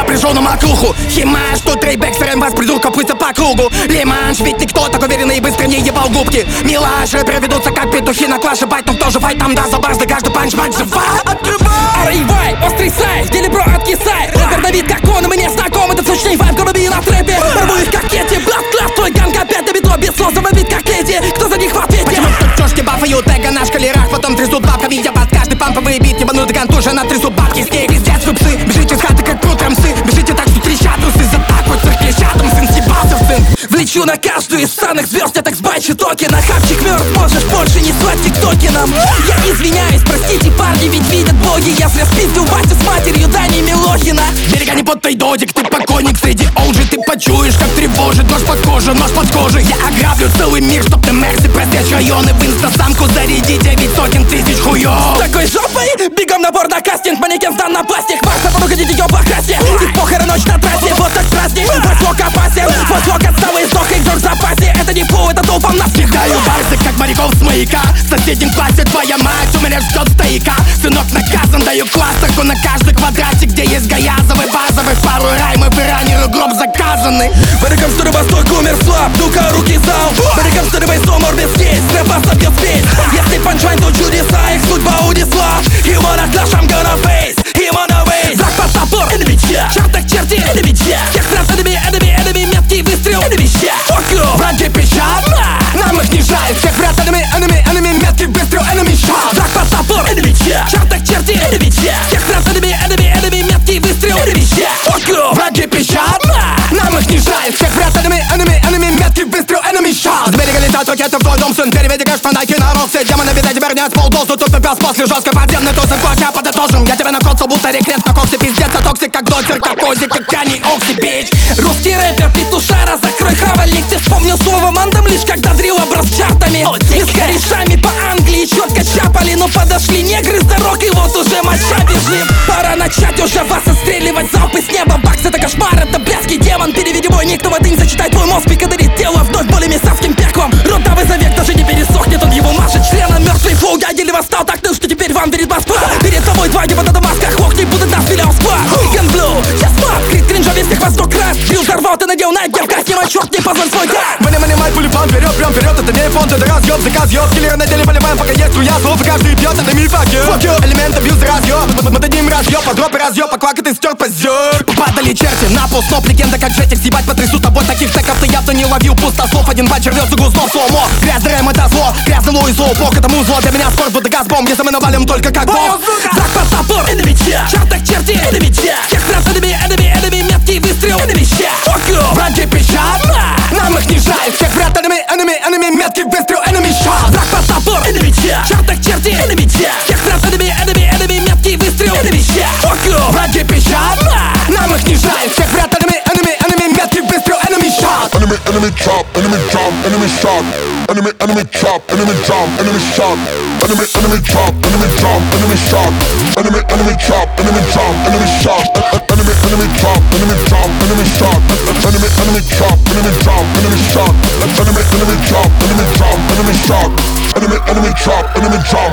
пришел на макуху. Химаш, тут трейбэк, сырен вас, придурка, пусть по кругу. Лиманш, ведь никто так уверенный и быстро не ебал губки. Милаш, рэперы ведутся как петухи на клаше бать, но кто же файт там даст за барс, да каждый панч-панч жива. Рейвай, острый сайт, деле бро откисай. Рэпер на вид как он, и мне знаком, это сочный вайб, голуби на трэпе. Порву их как эти, блат, класс, твой ганг опять на биту, без слов, вид как эти. Кто за них в ответе? Почему тут тёшки бафают эго на шкалерах, потом трясут бабками, я под каждый памповый бит, ебанутый контужен, натрясут бабки, с ней пиздец, вы псы. Бежите с хаты, как утром сы, бежите так, что трещат усы, за так вот цирк клещатым, сын съебался в сын. Влечу на каждую из странных звезд, я так сбачу токена. Хапчик мертв, можешь больше не слать тиктоки нам. Я извиняюсь, простите, парни, ведь видят боги. Если спиздил Васю с матерью Дани Милохина. Берега не под додик, ты покойник среди олжи. Ты почуешь, как тревожит нож под кожу, нож под кожей. Я ограблю целый мир, чтоб ты мерси просечь районы. В инстасамку зарядить 9 сотен тысяч хуёв. С такой жопой, бегом на борт на кастинг. Манекен сдан на пластик, Марса, подуходите ее по краске. И похорон ночь на трассе, вот так праздник. Возвок опасен, возвок отстава и сдох, их в запасе. Это не фу, это толпом нас кидаю барсы, как моряков с маяка. В соседнем классе твоя мать, у меня ждет стояка. Сынок наказан, даю кластерку на каждый квадратик, где есть гаязовый, базовый. Пару раймов и раннеры гроб заказаны. Барикам стыры восток умер слаб, ну-ка руки зал. Барикам стыры вейсом орбит здесь, рэп ослабил спесь. Если панчвайн, то чудеса, их судьба унесла. Him on a clash, I'm gonna face, him on a ways. Зак под топор, enemy check, чартах черти, enemy check. Всех раз enemy, меткий выстрел, enemy check. Fuck you, враги пищат, нам их не жаль. Всех врат, enemy, меткий выстрел, enemy shot. Зак под топор, enemy check, чартах черти, enemy check. Всех раз enemy, меткий выстрел, enemy check. Fuck you, враги пищат, нам их не жаль. Всех врат, enemy, меткий выстрел, enemy shot. С берега летят ракеты в твой дом, сын, переведи кэш, фанайки на рог. Все демоны, видать, теперь нет полдозу. Тут пипец после жесткой подземной тузы. Я подытожим, я тебя накоцал, будто рекрет на коксе. Пиздец, а токсик, как дотер, как озик, как Кани Окси, бич. Русский рэпер, петушара, закрой хавальник. Ты вспомнил слово мандам лишь когда дрил образ чартами. И с корешами по Англии четко чапали. Но подошли негры с дорог, и вот уже моча бежим. Пора начать уже вас отстреливать, залпы с неба. Бакс, это кошмар, это блядский демон. Переведи мой ник, кто не зачитай твой мозг. Пикадарит тело вновь более мясавским пеклом. Ротавый завек даже не пересохнет, он его машет членом. Мертвый флоу, я еле восстал, так ну, что теперь вам верит Москва. Перед тобой два деба на масках, хлопни будут нас филял склад. Weekend Blue, сейчас мат, крит кринжа весь всех вас 100 раз. Дрил взорвал, ты надел на девка, снимай черт, не позволь свой гад. Манимай, пулефан, вперед, прям вперед, это не фонд, это разъеб, заказ, ёб. Киллеры на деле поливаем, пока есть струя слов, и каждый пьет, это миф, fuck you. Элемент абьюз, разъеб, мы дадим разъеб, по дропе разъеб, по квак, и ты стер, позер. Падали черти, на пол сноп, легенда как жетик, съебать потрясу тобой, таких треков ты явно не ловил, пустослов, один бачер рвется гузнов, сломо. Грязный рэм, это зло, грязный лоу и зло, бог, это музло, для меня спорт, будто газбомб, если мы навалим только как бог. Зак под топор, enemy check, чартах черти, enemy check. Всех раз enemy, меткий выстрел, enemy check. Fuck you, враги пищат, нам их не жаль. Всех врат, enemy, меткий выстрел, enemy shot. Зак под топор, enemy check, чартах черти, enemy check. Всех раз enemy, меткий выстрел, enemy check. Fuck you, враги пищат, нам их не жаль. Всех врат, enemy, меткий выстрел, enemy shot. Enemy chop, enemy jump, enemy shot. Enemy chop, enemy jump, enemy shot. Enemy chop, enemy jump, enemy shot. Enemy chop, enemy jump, enemy shot. Enemy chop, enemy jump, enemy shot. Enemy chop, enemy jump, enemy shot. Enemy chop, enemy jump, enemy shot. Enemy chop, enemy jump,